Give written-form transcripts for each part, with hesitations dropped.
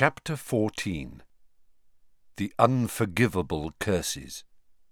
Chapter 14. The Unforgivable Curses.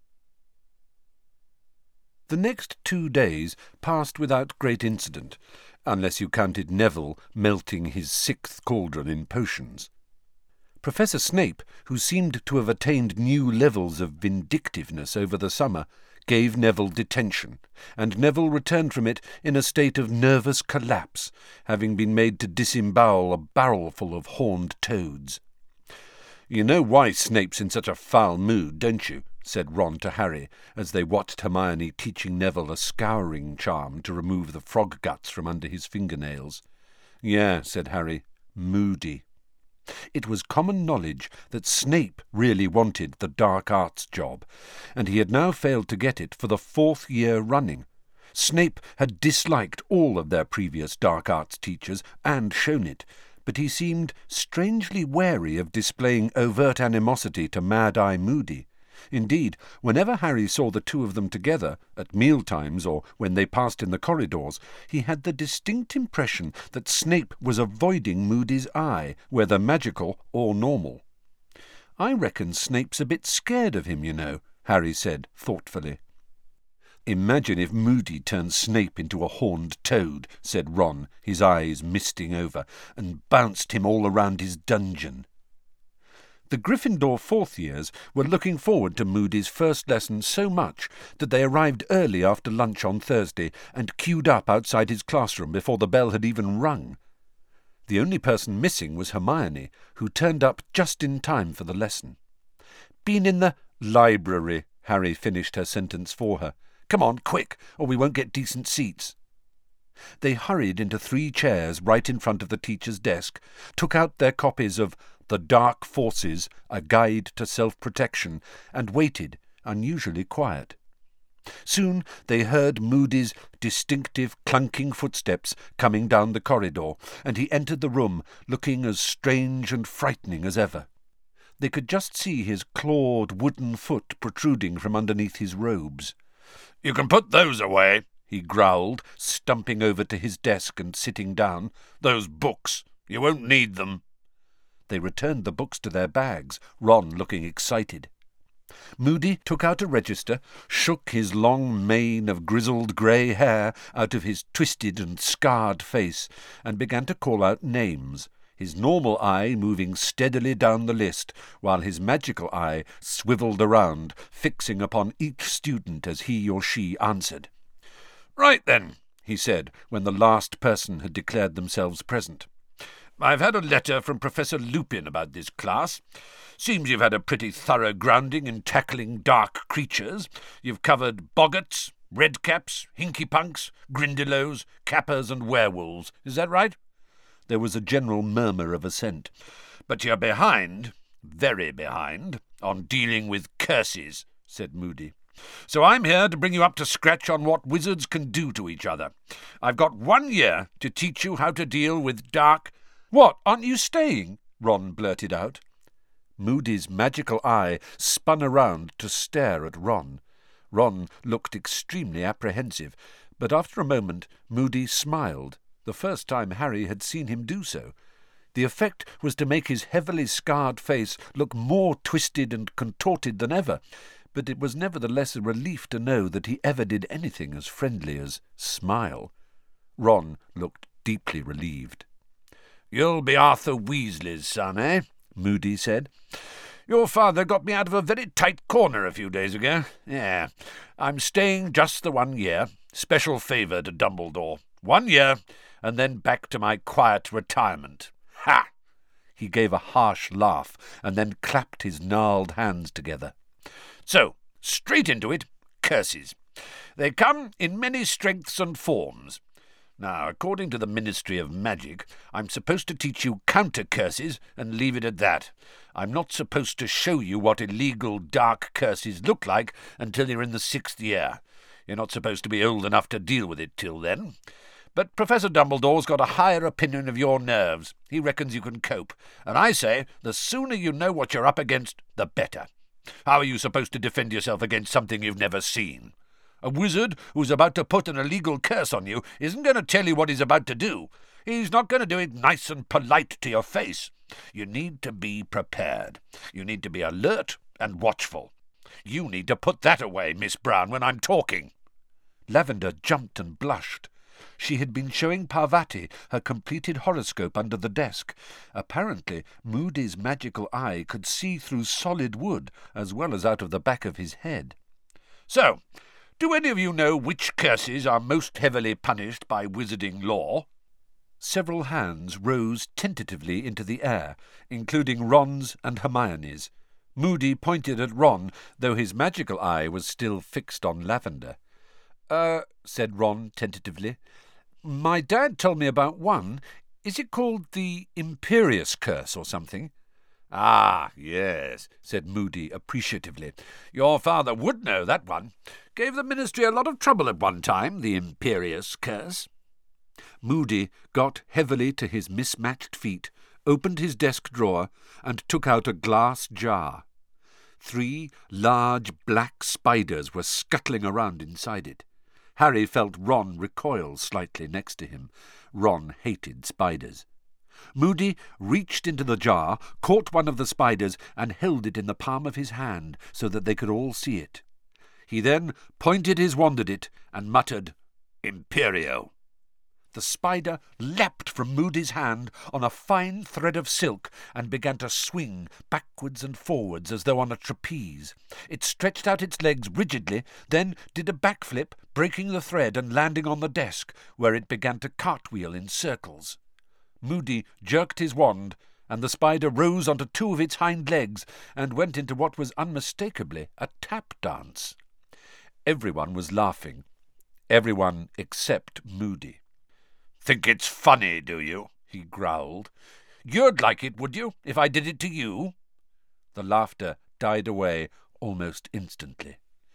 The next 2 days passed without great incident, unless you counted Neville melting his 6th cauldron in potions. Professor Snape, who seemed to have attained new levels of vindictiveness over the summer, gave Neville detention, and Neville returned from it in a state of nervous collapse, having been made to disembowel a barrelful of horned toads. "You know why Snape's in such a foul mood, don't you?" said Ron to Harry, as they watched Hermione teaching Neville a scouring charm to remove the frog guts from under his fingernails. "Yeah," said Harry, "moody." It was common knowledge that Snape really wanted the dark arts job, and he had now failed to get it for the 4th year running. Snape had disliked all of their previous dark arts teachers and shown it, but he seemed strangely wary of displaying overt animosity to Mad-Eye Moody. Indeed, whenever Harry saw the two of them together, at meal-times or when they passed in the corridors, he had the distinct impression that Snape was avoiding Moody's eye, whether magical or normal. "I reckon Snape's a bit scared of him, you know," Harry said thoughtfully. "Imagine if Moody turned Snape into a horned toad," said Ron, his eyes misting over, "and bounced him all around his dungeon." The Gryffindor 4th years were looking forward to Moody's first lesson so much that they arrived early after lunch on Thursday and queued up outside his classroom before the bell had even rung. The only person missing was Hermione, who turned up just in time for the lesson. "Been in the library," Harry finished her sentence for her. "Come on, quick, or we won't get decent seats." They hurried into 3 chairs right in front of the teacher's desk, took out their copies of The Dark Forces, A Guide to Self-Protection, and waited, unusually quiet. Soon they heard Moody's distinctive clunking footsteps coming down the corridor, and he entered the room, looking as strange and frightening as ever. They could just see his clawed wooden foot protruding from underneath his robes. "You can put those away," he growled, stumping over to his desk and sitting down. "Those books. You won't need them." They returned the books to their bags, Ron looking excited. Moody took out a register, shook his long mane of grizzled grey hair out of his twisted and scarred face, and began to call out names, his normal eye moving steadily down the list, while his magical eye swivelled around, fixing upon each student as he or she answered. "Right then," he said, when the last person had declared themselves present. "I've had a letter from Professor Lupin about this class. Seems you've had a pretty thorough grounding in tackling dark creatures. You've covered boggarts, redcaps, hinkypunks, grindylows, kappas and werewolves. Is that right?" There was a general murmur of assent. "But you're behind, very behind, on dealing with curses," said Moody. "So I'm here to bring you up to scratch on what wizards can do to each other. I've got 1 year to teach you how to deal with dark—" "What, aren't you staying?" Ron blurted out. Moody's magical eye spun around to stare at Ron. Ron looked extremely apprehensive, but after a moment Moody smiled, the first time Harry had seen him do so. The effect was to make his heavily scarred face look more twisted and contorted than ever, but it was nevertheless a relief to know that he ever did anything as friendly as smile. Ron looked deeply relieved. "You'll be Arthur Weasley's son, eh?" Moody said. "Your father got me out of a very tight corner a few days ago. Yeah, I'm staying just the 1 year. Special favour to Dumbledore. 1 year, and then back to my quiet retirement. Ha!" He gave a harsh laugh, and then clapped his gnarled hands together. "So, straight into it, curses. They come in many strengths and forms. Now, according to the Ministry of Magic, I'm supposed to teach you counter-curses and leave it at that. I'm not supposed to show you what illegal dark curses look like until you're in the 6th year. You're not supposed to be old enough to deal with it till then. But Professor Dumbledore's got a higher opinion of your nerves. He reckons you can cope. And I say, the sooner you know what you're up against, the better. How are you supposed to defend yourself against something you've never seen? A wizard who's about to put an illegal curse on you isn't going to tell you what he's about to do. He's not going to do it nice and polite to your face. You need to be prepared. You need to be alert and watchful. You need to put that away, Miss Brown, when I'm talking." Lavender jumped and blushed. She had been showing Parvati her completed horoscope under the desk. Apparently, Moody's magical eye could see through solid wood as well as out of the back of his head. "So, do any of you know which curses are most heavily punished by wizarding law?" Several hands rose tentatively into the air, including Ron's and Hermione's. Moody pointed at Ron, though his magical eye was still fixed on Lavender. Said Ron tentatively. "My dad told me about one. Is it called the Imperious Curse or something?" "Ah, yes," said Moody appreciatively. "Your father would know that one. Gave the Ministry a lot of trouble at one time, the Imperious Curse." Moody got heavily to his mismatched feet, opened his desk drawer, and took out a glass jar. 3 large black spiders were scuttling around inside it. Harry felt Ron recoil slightly next to him. Ron hated spiders. Moody reached into the jar, caught one of the spiders, and held it in the palm of his hand so that they could all see it. He then pointed his wand at it and muttered, "Imperio." The spider leapt from Moody's hand on a fine thread of silk and began to swing backwards and forwards as though on a trapeze. It stretched out its legs rigidly, then did a backflip, breaking the thread and landing on the desk, where it began to cartwheel in circles. Moody jerked his wand, and the spider rose onto 2 of its hind legs and went into what was unmistakably a tap dance. Everyone was laughing. Everyone except Moody. "Think it's funny, do you?" he growled. "You'd like it, would you, if I did it to you?" The laughter died away almost instantly.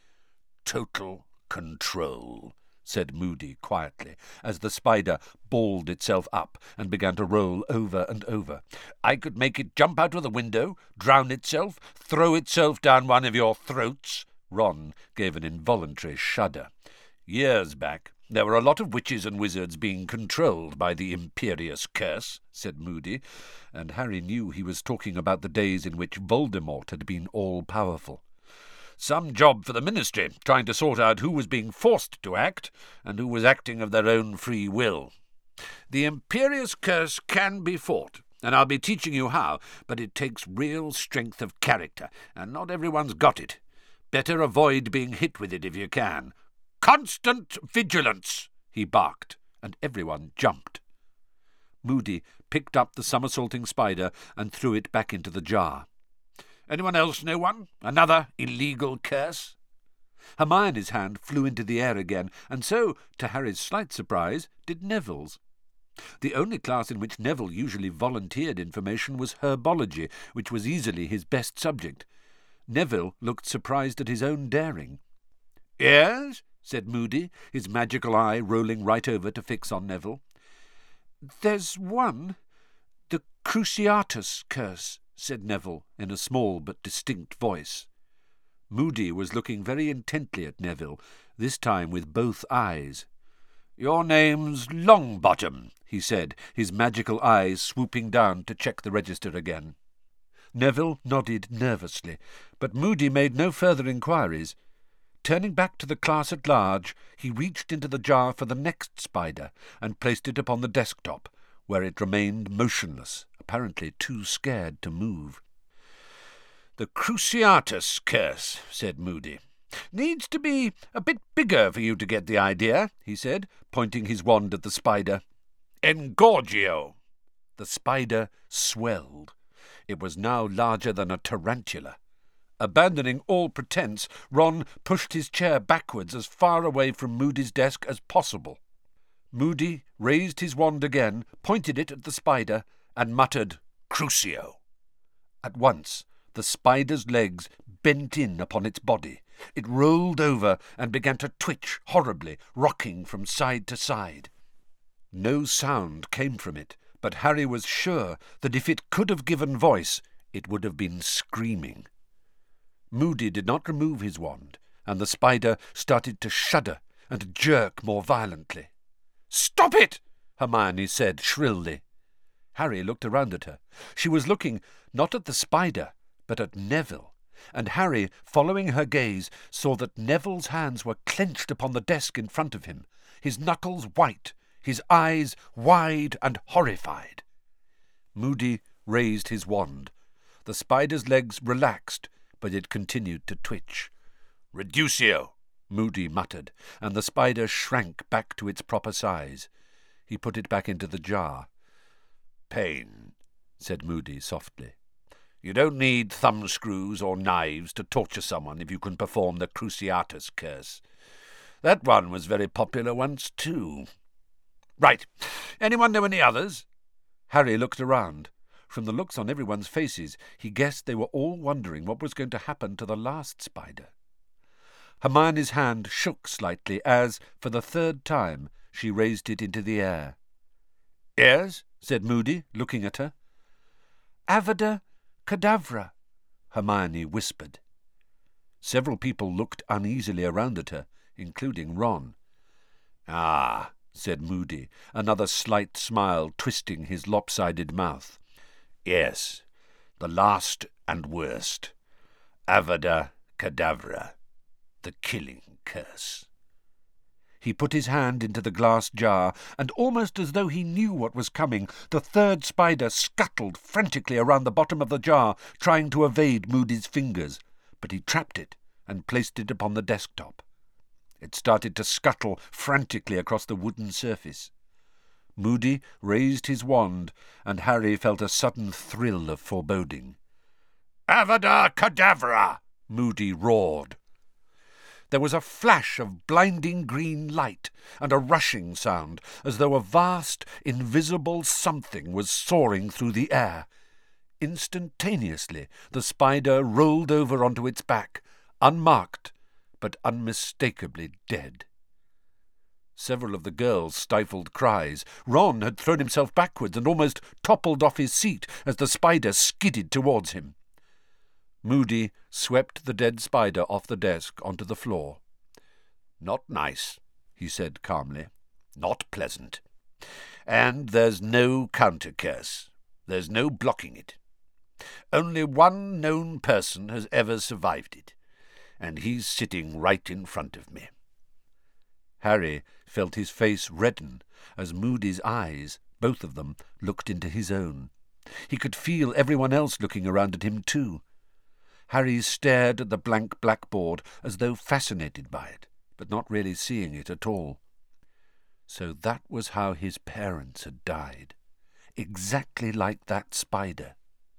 "Total control," said Moody quietly, as the spider balled itself up and began to roll over and over. "I could make it jump out of the window, drown itself, throw itself down one of your throats." Ron gave an involuntary shudder. "Years back, there were a lot of witches and wizards being controlled by the Imperious Curse," said Moody, and Harry knew he was talking about the days in which Voldemort had been all-powerful. "Some job for the Ministry, trying to sort out who was being forced to act and who was acting of their own free will. The Imperious Curse can be fought, and I'll be teaching you how, but it takes real strength of character, and not everyone's got it. Better avoid being hit with it if you can. Constant vigilance," he barked, and everyone jumped. Moody picked up the somersaulting spider and threw it back into the jar. "Anyone else know one? Another illegal curse?" Hermione's hand flew into the air again, and so, to Harry's slight surprise, did Neville's. The only class in which Neville usually volunteered information was herbology, which was easily his best subject. Neville looked surprised at his own daring. "Yes?" said Moody, his magical eye rolling right over to fix on Neville. "There's one, the Cruciatus Curse," said Neville in a small but distinct voice. Moody was looking very intently at Neville, this time with both eyes. "Your name's Longbottom," he said, his magical eyes swooping down to check the register again. Neville nodded nervously, but Moody made no further inquiries. Turning back to the class at large, he reached into the jar for the next spider and placed it upon the desktop, where it remained motionless, apparently too scared to move. "The Cruciatus Curse," said Moody. "Needs to be a bit bigger for you to get the idea," he said, pointing his wand at the spider. "Engorgio." The spider swelled. It was now larger than a tarantula. Abandoning all pretense, Ron pushed his chair backwards as far away from Moody's desk as possible. Moody raised his wand again, pointed it at the spider, and muttered, "Crucio." At once the spider's legs bent in upon its body. It rolled over and began to twitch horribly, rocking from side to side. No sound came from it, but Harry was sure that if it could have given voice, it would have been screaming. Moody did not remove his wand, and the spider started to shudder and jerk more violently. "Stop it!" Hermione said shrilly. Harry looked around at her. She was looking not at the spider, but at Neville, and Harry, following her gaze, saw that Neville's hands were clenched upon the desk in front of him, his knuckles white, his eyes wide and horrified. Moody raised his wand. The spider's legs relaxed, but it continued to twitch. "Reducio," Moody muttered, and the spider shrank back to its proper size. He put it back into the jar. "Pain," said Moody softly. "You don't need thumbscrews or knives to torture someone if you can perform the Cruciatus curse. That one was very popular once, too. Right. Anyone know any others?" Harry looked around. From the looks on everyone's faces, he guessed they were all wondering what was going to happen to the last spider. Hermione's hand shook slightly as, for the third time, she raised it into the air. "Yes?" said Moody, looking at her. "Avada Kedavra," Hermione whispered. Several people looked uneasily around at her, including Ron. "Ah," said Moody, another slight smile twisting his lopsided mouth. "Yes, the last and worst. Avada Kedavra, the killing curse." He put his hand into the glass jar, and almost as though he knew what was coming, the third spider scuttled frantically around the bottom of the jar, trying to evade Moody's fingers, but he trapped it and placed it upon the desktop. It started to scuttle frantically across the wooden surface. Moody raised his wand, and Harry felt a sudden thrill of foreboding. "Avada Kedavra!" Moody roared. There was a flash of blinding green light and a rushing sound, as though a vast, invisible something was soaring through the air. Instantaneously, the spider rolled over onto its back, unmarked, but unmistakably dead. Several of the girls stifled cries. Ron had thrown himself backwards and almost toppled off his seat as the spider skidded towards him. Moody swept the dead spider off the desk onto the floor. "Not nice," he said calmly. "Not pleasant. And there's no counter-curse. There's no blocking it. Only one known person has ever survived it, and he's sitting right in front of me." Harry felt his face redden as Moody's eyes, both of them, looked into his own. He could feel everyone else looking around at him too. Harry stared at the blank blackboard as though fascinated by it, but not really seeing it at all. So that was how his parents had died, exactly like that spider.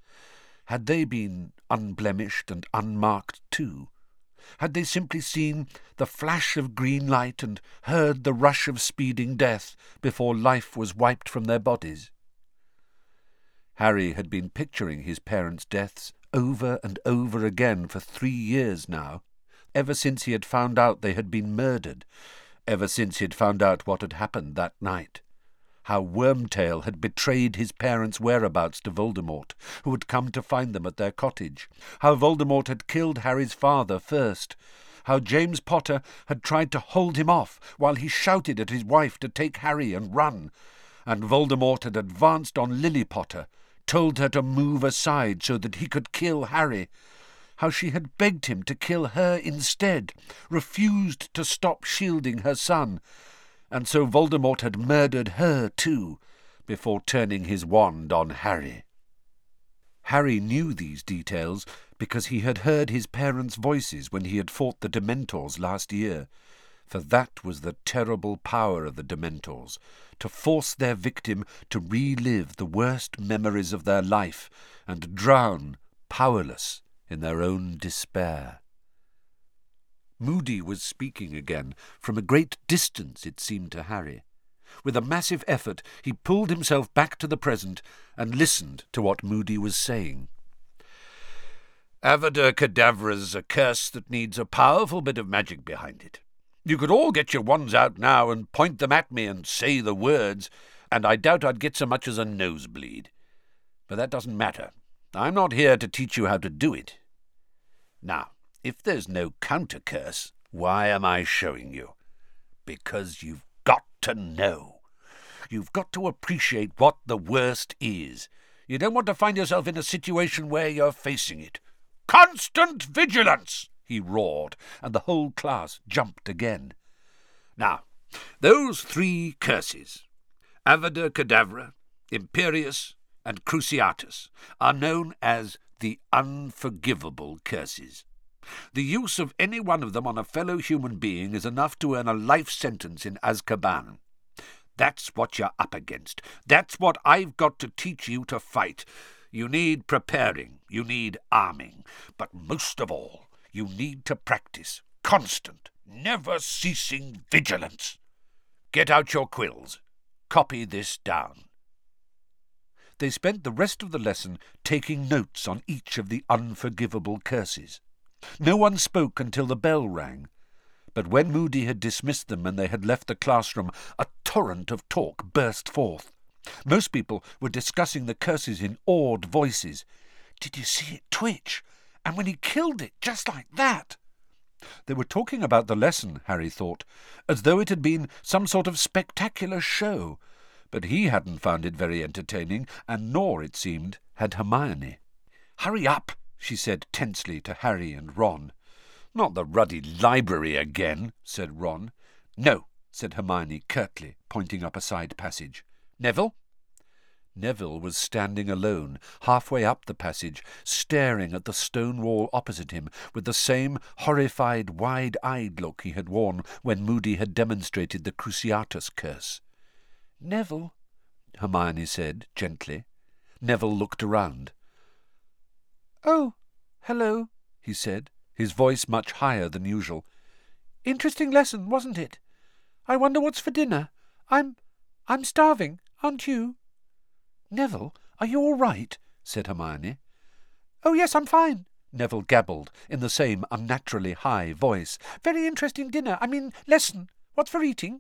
Had they been unblemished and unmarked too? Had they simply seen the flash of green light and heard the rush of speeding death before life was wiped from their bodies? Harry had been picturing his parents' deaths over and over again for 3 years now, ever since he had found out they had been murdered, ever since he had found out what had happened that night, how Wormtail had betrayed his parents' whereabouts to Voldemort, who had come to find them at their cottage, how Voldemort had killed Harry's father first, how James Potter had tried to hold him off while he shouted at his wife to take Harry and run, and Voldemort had advanced on Lily Potter, told her to move aside so that he could kill Harry, how she had begged him to kill her instead, refused to stop shielding her son, and so Voldemort had murdered her too, before turning his wand on Harry. Harry knew these details because he had heard his parents' voices when he had fought the Dementors last year, for that was the terrible power of the Dementors, to force their victim to relive the worst memories of their life and drown, powerless, in their own despair. Moody was speaking again, from a great distance, it seemed to Harry. With a massive effort, he pulled himself back to the present and listened to what Moody was saying. "Avada Kedavra's a curse that needs a powerful bit of magic behind it. You could all get your wands out now and point them at me and say the words, and I doubt I'd get so much as a nosebleed. But that doesn't matter. I'm not here to teach you how to do it. Now, if there's no counter-curse, why am I showing you? Because you've got to know. You've got to appreciate what the worst is. You don't want to find yourself in a situation where you're facing it. Constant vigilance, he roared, and the whole class jumped again. Now, those 3 curses, Avada Kedavra, Imperius, and Cruciatus, are known as the unforgivable curses. The use of any one of them on a fellow human being is enough to earn a life sentence in Azkaban. That's what you're up against. That's what I've got to teach you to fight. You need preparing. You need arming. But most of all, you need to practice constant, never-ceasing vigilance. Get out your quills. Copy this down. They spent the rest of the lesson taking notes on each of the unforgivable curses. No one spoke until the bell rang, but when Moody had dismissed them and they had left the classroom, a torrent of talk burst forth. Most people were discussing the curses in awed voices. "Did you see it twitch? And when he killed it, just like that?" They were talking about the lesson, Harry thought, as though it had been some sort of spectacular show, but he hadn't found it very entertaining, and nor, it seemed, had Hermione. "Hurry up," she said tensely to Harry and Ron. "Not the ruddy library again," said Ron. "No," said Hermione curtly, pointing up a side passage. "Neville?" Neville was standing alone, halfway up the passage, staring at the stone wall opposite him with the same horrified, wide-eyed look he had worn when Moody had demonstrated the Cruciatus curse. "Neville," Hermione said gently. Neville looked around. "Oh, hello," he said, his voice much higher than usual. "Interesting lesson, wasn't it? I wonder what's for dinner. I'm starving, aren't you?" "Neville, are you all right?" said Hermione. "Oh, yes, I'm fine," Neville gabbled in the same unnaturally high voice. "Very interesting dinner. Lesson. What's for eating?"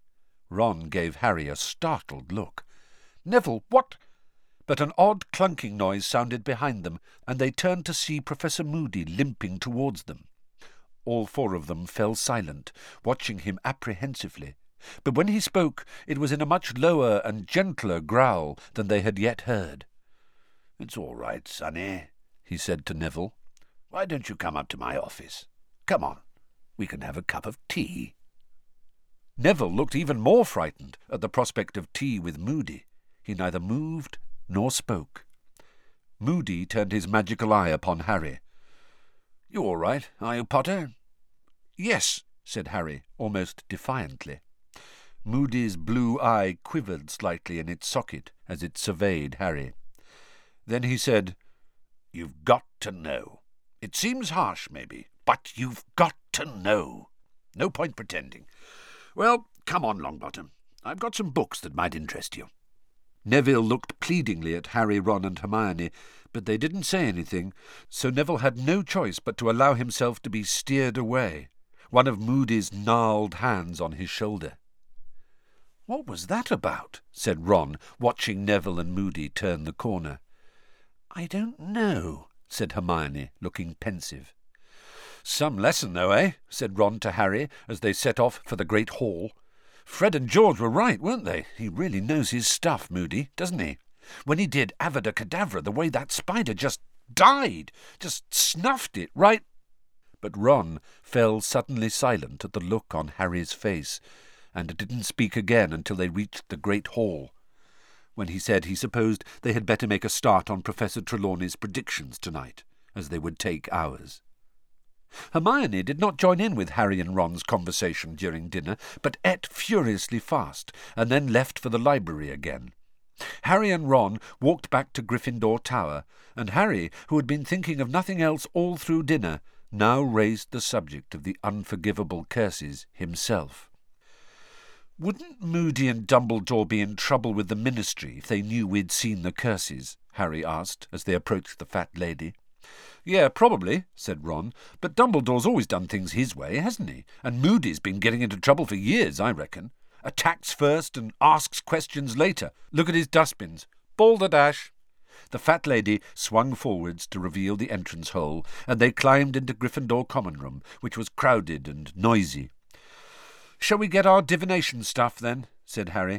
Ron gave Harry a startled look. "Neville, what—" But an odd clunking noise sounded behind them, and they turned to see Professor Moody limping towards them. All 4 of them fell silent, watching him apprehensively. But when he spoke, it was in a much lower and gentler growl than they had yet heard. "It's all right, sonny," he said to Neville. "Why don't you come up to my office? Come on, we can have a cup of tea." Neville looked even more frightened at the prospect of tea with Moody. He neither moved nor spoke. Moody turned his magical eye upon Harry. "You all right, are you, Potter?" "Yes," said Harry, almost defiantly. Moody's blue eye quivered slightly in its socket as it surveyed Harry. Then he said, "You've got to know. It seems harsh, maybe, but you've got to know. No point pretending. Well, come on, Longbottom. I've got some books that might interest you." Neville looked pleadingly at Harry, Ron and Hermione, but they didn't say anything, so Neville had no choice but to allow himself to be steered away, one of Moody's gnarled hands on his shoulder. "What was that about?" said Ron, watching Neville and Moody turn the corner. "I don't know," said Hermione, looking pensive. "Some lesson, though, eh?" said Ron to Harry, as they set off for the great hall. "Fred and George were right, weren't they? He really knows his stuff, Moody, doesn't he? When he did Avada Kedavra, the way that spider just died, just snuffed it right—" But Ron fell suddenly silent at the look on Harry's face, and didn't speak again until they reached the great hall, when he said he supposed they had better make a start on Professor Trelawney's predictions tonight, as they would take ours. Hermione did not join in with Harry and Ron's conversation during dinner, but ate furiously fast, and then left for the library again. Harry and Ron walked back to Gryffindor Tower, and Harry, who had been thinking of nothing else all through dinner, now raised the subject of the unforgivable curses himself. "Wouldn't Moody and Dumbledore be in trouble with the Ministry if they knew we'd seen the curses?" Harry asked, as they approached the fat lady. "Yeah, probably," said Ron, "but Dumbledore's always done things his way, hasn't he? And Moody's been getting into trouble for years, I reckon. Attacks first and asks questions later. Look at his dustbins. Balderdash!" The fat lady swung forwards to reveal the entrance hole, and they climbed into Gryffindor Common Room, which was crowded and noisy. "Shall we get our divination stuff, then?" said Harry.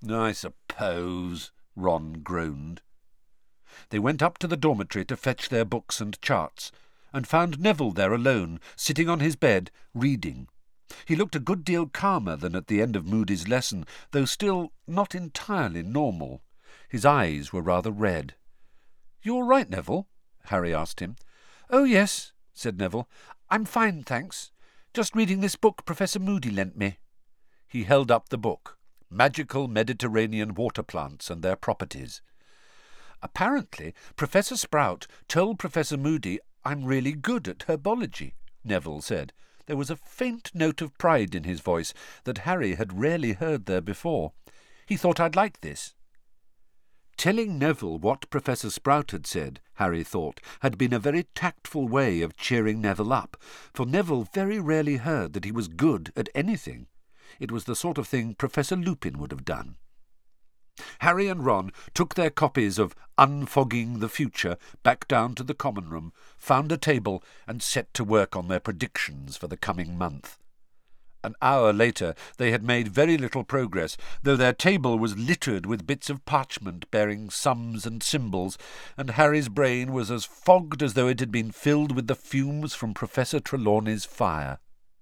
"I suppose," Ron groaned. They went up to the dormitory to fetch their books and charts, and found Neville there alone, sitting on his bed, reading. He looked a good deal calmer than at the end of Moody's lesson, though still not entirely normal. His eyes were rather red. "You all right, Neville?" Harry asked him. "Oh, yes," said Neville. "I'm fine, thanks. Just reading this book Professor Moody lent me." He held up the book, Magical Mediterranean Water Plants and Their Properties. "Apparently, Professor Sprout told Professor Moody I'm really good at herbology," Neville said. There was a faint note of pride in his voice that Harry had rarely heard there before. He thought I'd like this. Telling Neville what Professor Sprout had said, Harry thought, had been a very tactful way of cheering Neville up, for Neville very rarely heard that he was good at anything. It was the sort of thing Professor Lupin would have done. Harry and Ron took their copies of Unfogging the Future back down to the common room, found a table, and set to work on their predictions for the coming month. An hour later they had made very little progress, though their table was littered with bits of parchment bearing sums and symbols, and Harry's brain was as fogged as though it had been filled with the fumes from Professor Trelawney's fire.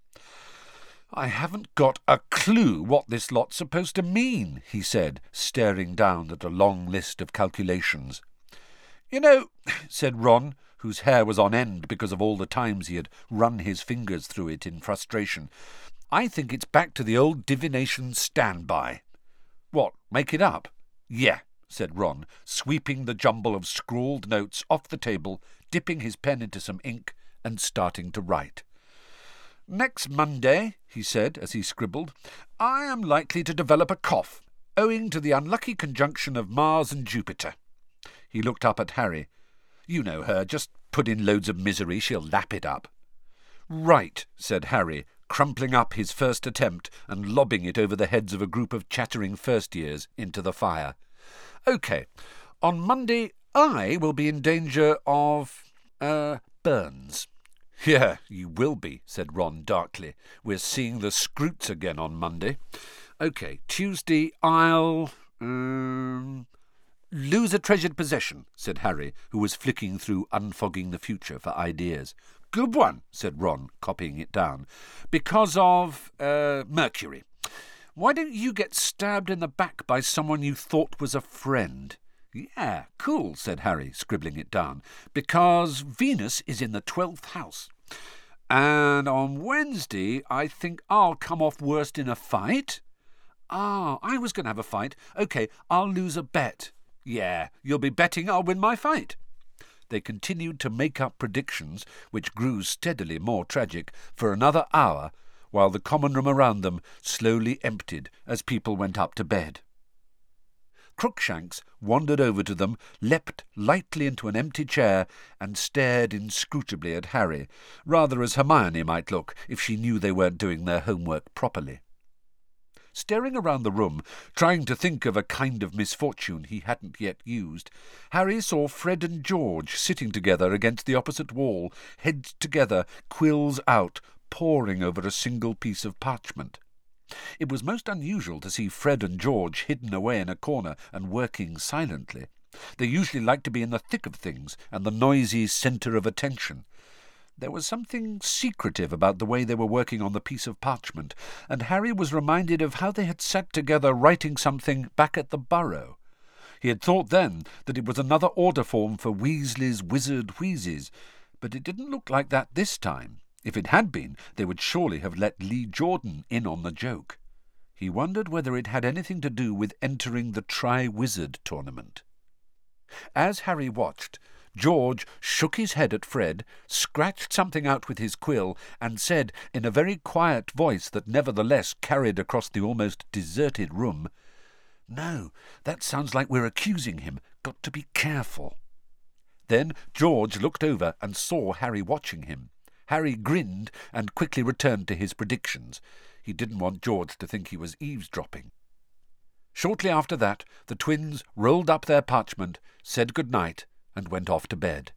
"I haven't got a clue what this lot's supposed to mean," he said, staring down at a long list of calculations. "You know," said Ron, whose hair was on end because of all the times he had run his fingers through it in frustration, "I think it's back to the old divination standby." "What, make it up?" "Yeah," said Ron, sweeping the jumble of scrawled notes off the table, dipping his pen into some ink, and starting to write. "Next Monday," he said as he scribbled, "I am likely to develop a cough, owing to the unlucky conjunction of Mars and Jupiter." He looked up at Harry. "You know her, just put in loads of misery, she'll lap it up." "Right," said Harry, crumpling up his first attempt and lobbing it over the heads of a group of chattering first-years into the fire. "OK, on Monday I will be in danger of, burns." "Yeah, you will be," said Ron darkly. "We're seeing the Scroots again on Monday. OK, Tuesday I'll lose a treasured possession," said Harry, who was flicking through Unfogging the Future for ideas. "Good one," said Ron, copying it down. "Because of Mercury. Why don't you get stabbed in the back by someone you thought was a friend?" "Yeah, cool," said Harry, scribbling it down. "Because Venus is in the 12th house. And on Wednesday I think I'll come off worst in a fight." "Ah, I was going to have a fight. OK, I'll lose a bet." "Yeah, you'll be betting I'll win my fight." They continued to make up predictions, which grew steadily more tragic, for another hour, while the common room around them slowly emptied as people went up to bed. Crookshanks wandered over to them, leapt lightly into an empty chair, and stared inscrutably at Harry, rather as Hermione might look if she knew they weren't doing their homework properly. Staring around the room, trying to think of a kind of misfortune he hadn't yet used, Harry saw Fred and George sitting together against the opposite wall, heads together, quills out, poring over a single piece of parchment. It was most unusual to see Fred and George hidden away in a corner and working silently. They usually liked to be in the thick of things and the noisy centre of attention. There was something secretive about the way they were working on the piece of parchment, and Harry was reminded of how they had sat together writing something back at the Burrow. He had thought then that it was another order form for Weasley's Wizard Wheezes, but it didn't look like that this time. If it had been, they would surely have let Lee Jordan in on the joke. He wondered whether it had anything to do with entering the Tri-Wizard tournament. As Harry watched, George shook his head at Fred, scratched something out with his quill, and said in a very quiet voice that nevertheless carried across the almost deserted room, "No, that sounds like we're accusing him. Got to be careful." Then George looked over and saw Harry watching him. Harry grinned and quickly returned to his predictions. He didn't want George to think he was eavesdropping. Shortly after that, the twins rolled up their parchment, said good night, and went off to bed.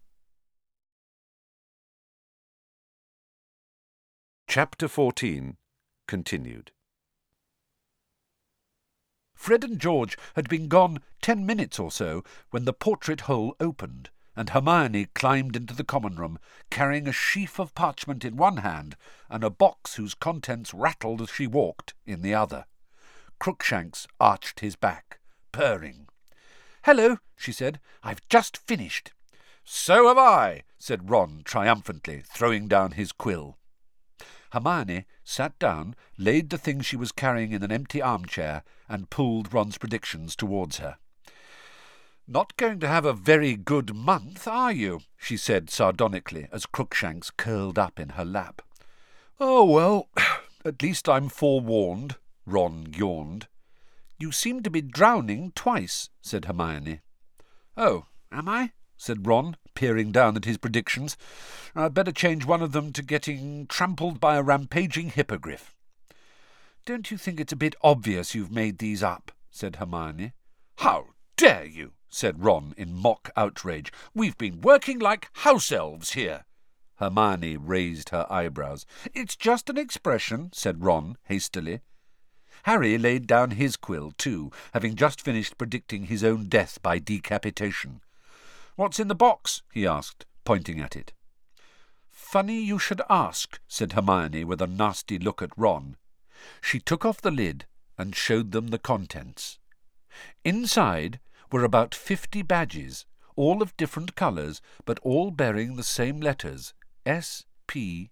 Chapter 14 continued. Fred and George had been gone 10 minutes or so when the portrait hole opened, and Hermione climbed into the common room, carrying a sheaf of parchment in one hand and a box whose contents rattled as she walked in the other. Crookshanks arched his back, purring. "Hello," she said. "I've just finished." "So have I," said Ron triumphantly, throwing down his quill. Hermione sat down, laid the thing she was carrying in an empty armchair, and pulled Ron's predictions towards her. "Not going to have a very good month, are you?" she said sardonically, as Crookshanks curled up in her lap. "Oh, well, at least I'm forewarned," Ron yawned. "You seem to be drowning twice," said Hermione. "Oh, am I?" said Ron, peering down at his predictions. "I'd better change one of them to getting trampled by a rampaging hippogriff." "Don't you think it's a bit obvious you've made these up?" said Hermione. "How dare you!" said Ron in mock outrage. "We've been working like house elves here." Hermione raised her eyebrows. "It's just an expression," said Ron hastily. Harry laid down his quill too, having just finished predicting his own death by decapitation. "What's in the box?" he asked, pointing at it. "Funny you should ask," said Hermione with a nasty look at Ron. She took off the lid and showed them the contents. Inside were about 50 badges, all of different colours, but all bearing the same letters, S-P-E-W.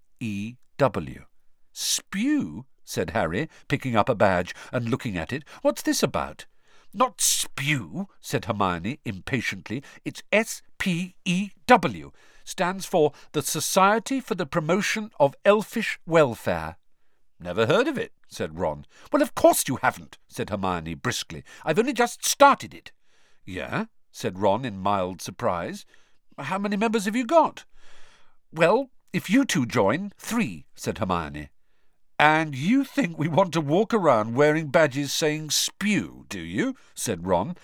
"Spew?" said Harry, picking up a badge and looking at it. "What's this about?" "Not spew," said Hermione impatiently. "It's S-P-E-W. Stands for the Society for the Promotion of Elfish Welfare." "Never heard of it," said Ron. "Well, of course you haven't," said Hermione briskly. "I've only just started it." "Yeah?" said Ron in mild surprise. "How many members have you got?" "Well, if you two join, 3, said Hermione. "And you think we want to walk around wearing badges saying spew, do you?" said Ron.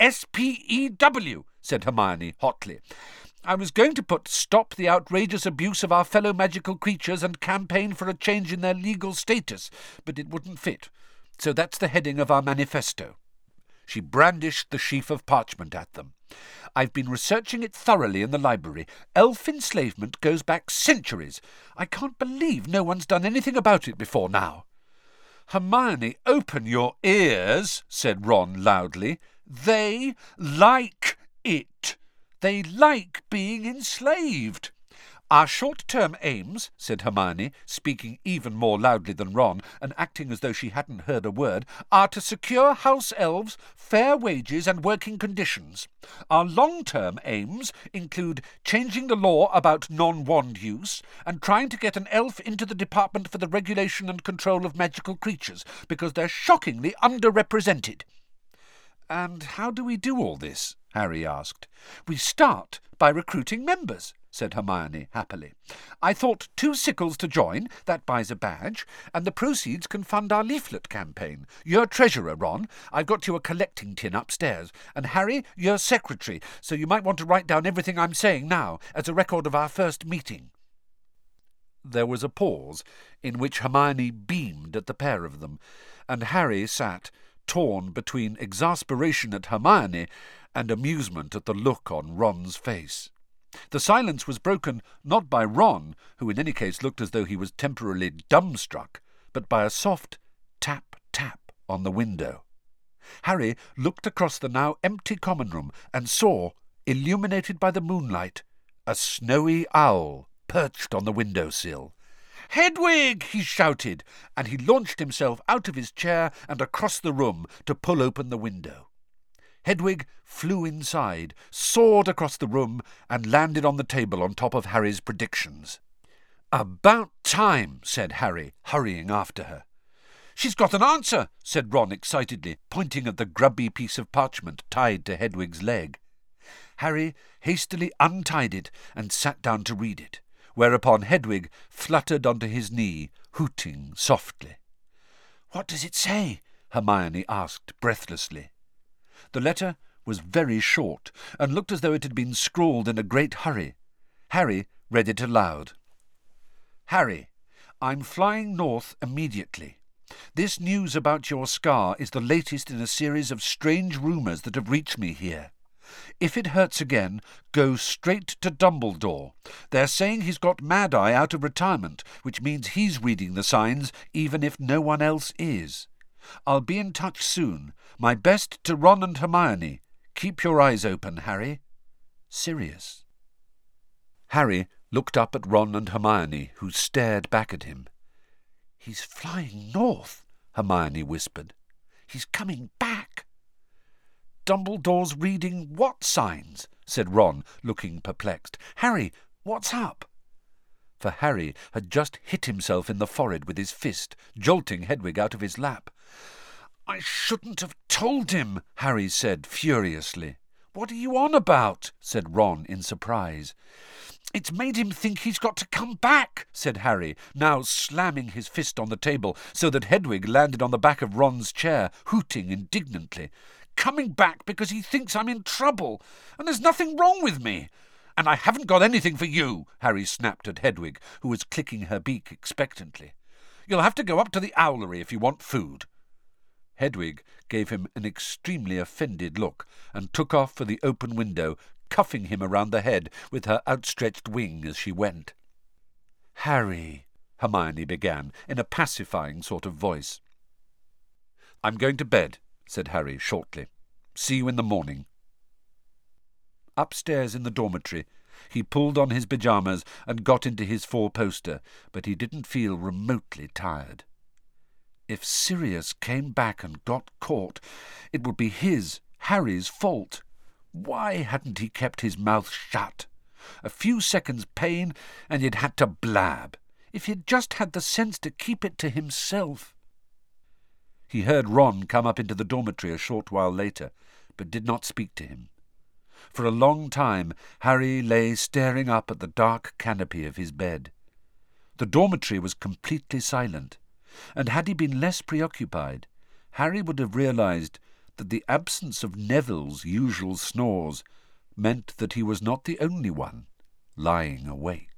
"S-P-E-W, said Hermione hotly. "I was going to put stop the outrageous abuse of our fellow magical creatures and campaign for a change in their legal status, but it wouldn't fit. So that's the heading of our manifesto." She brandished the sheaf of parchment at them. "I've been researching it thoroughly in the library. Elf enslavement goes back centuries. I can't believe no one's done anything about it before now." "Hermione, open your ears," said Ron loudly. "They like it. They like being enslaved. Our short-term aims," said Hermione, speaking even more loudly than Ron, and acting as though she hadn't heard a word, "are to secure house elves fair wages and working conditions. Our long-term aims include changing the law about non-wand use and trying to get an elf into the Department for the Regulation and Control of Magical Creatures, because they're shockingly underrepresented." "And how do we do all this?" Harry asked. "We start by recruiting members," said Hermione happily. "I thought 2 sickles to join, that buys a badge, and the proceeds can fund our leaflet campaign. You're treasurer, Ron. I've got you a collecting tin upstairs. And Harry, you're secretary, so you might want to write down everything I'm saying now, as a record of our first meeting." There was a pause, in which Hermione beamed at the pair of them, and Harry sat, torn between exasperation at Hermione and amusement at the look on Ron's face. The silence was broken not by Ron, who in any case looked as though he was temporarily dumbstruck, but by a soft tap-tap on the window. Harry looked across the now empty common room and saw, illuminated by the moonlight, a snowy owl perched on the window-sill. "Hedwig!" he shouted, and he launched himself out of his chair and across the room to pull open the window. Hedwig flew inside, soared across the room, and landed on the table on top of Harry's predictions. "About time," said Harry, hurrying after her. "She's got an answer," said Ron excitedly, pointing at the grubby piece of parchment tied to Hedwig's leg. Harry hastily untied it and sat down to read it, whereupon Hedwig fluttered onto his knee, hooting softly. "What does it say?" Hermione asked breathlessly. The letter was very short, and looked as though it had been scrawled in a great hurry. Harry read it aloud. "Harry, I'm flying north immediately. This news about your scar is the latest in a series of strange rumours that have reached me here. If it hurts again, go straight to Dumbledore. They're saying he's got Mad-Eye out of retirement, which means he's reading the signs even if no one else is. I'll be in touch soon. My best to Ron and Hermione. Keep your eyes open, Harry. Sirius. Harry looked up at Ron and Hermione, who stared back at him. "He's flying north," Hermione whispered. "He's coming back." "Dumbledore's reading what signs?" said Ron, looking perplexed. "Harry, what's up?" For Harry had just hit himself in the forehead with his fist, jolting Hedwig out of his lap. "I shouldn't have told him," Harry said furiously. "What are you on about?" said Ron in surprise. "It's made him think he's got to come back," said Harry, now slamming his fist on the table so that Hedwig landed on the back of Ron's chair, hooting indignantly. "Coming back because he thinks I'm in trouble, and there's nothing wrong with me. And I haven't got anything for you," Harry snapped at Hedwig, who was clicking her beak expectantly. "You'll have to go up to the owlery if you want food." Hedwig gave him an extremely offended look and took off for the open window, cuffing him around the head with her outstretched wing as she went. "Harry," Hermione began, in a pacifying sort of voice. "I'm going to bed," said Harry shortly. "See you in the morning." Upstairs in the dormitory, he pulled on his pyjamas and got into his four-poster, but he didn't feel remotely tired. If Sirius came back and got caught, it would be Harry's fault. Why hadn't he kept his mouth shut? A few seconds' pain, and he'd had to blab. If he'd just had the sense to keep it to himself. He heard Ron come up into the dormitory a short while later, but did not speak to him. For a long time Harry lay staring up at the dark canopy of his bed. The dormitory was completely silent, and had he been less preoccupied, Harry would have realized that the absence of Neville's usual snores meant that he was not the only one lying awake.